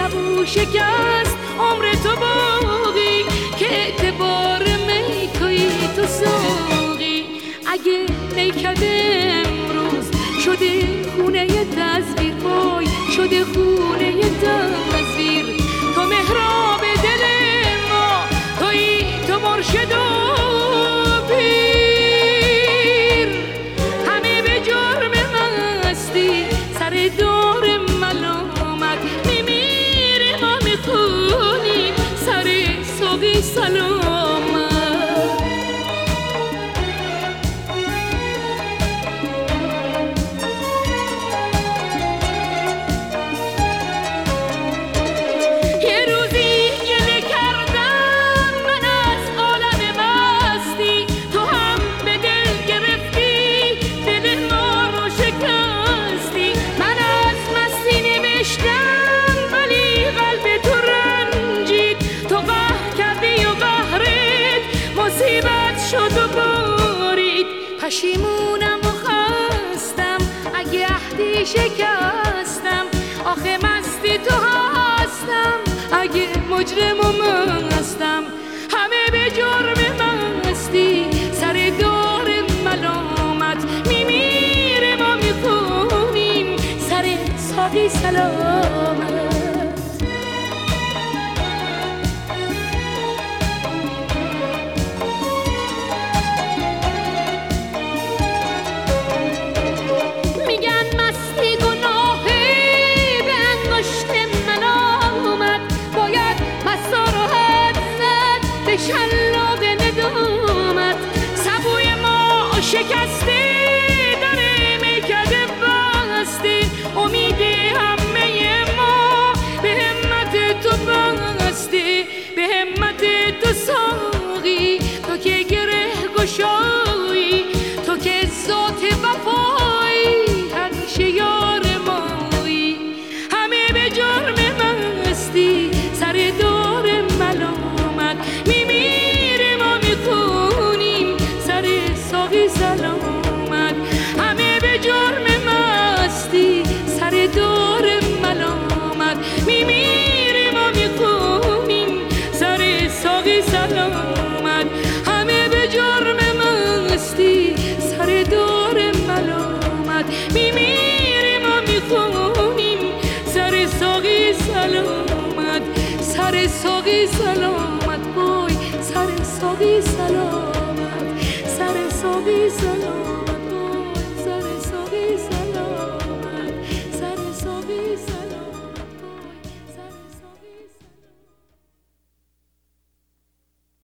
لبو شکست عمر تو باقی که اعتبار میکایی تو ساقی. اگه نیکد امروز شده خونه تصویر، وای شده خونه تصویر. تو محراب دل ما، تویی تو مرشد و پیر. همه به جرم مستی سر دار ملامت میمیره، ما میخونیم سر ساقی سلامت. پشیمونم و خستم اگه عهدی شکستم، آخه مستی تو هستم اگه مجرم و مستم. همه به جرم مستی سر دار ملامت میمیره، ما میخونیم سر ساقی سلامت. شلاق ندامت سبوی ما شکسته، در میکده بسته. امید همه ما به همت تو بسته، به همت تو ساقی. تو که گره گشایی، تو که ذات وفایی، همیشه یار مایی. همه به جرم مستی سر دار ملامت میمیره، ما میخونیم سر ساقی سلامت. همه به جرم مستی سر دار ملامت میمیره، ما میخونیم سر ساقی سلامت. همه به جرم مستی سر دار ملامت میمیره، ما میخونیم سر ساقی سلامت. سر ساقی سلامت، وای سر ساقی سلامت، سر ساقی سلامت.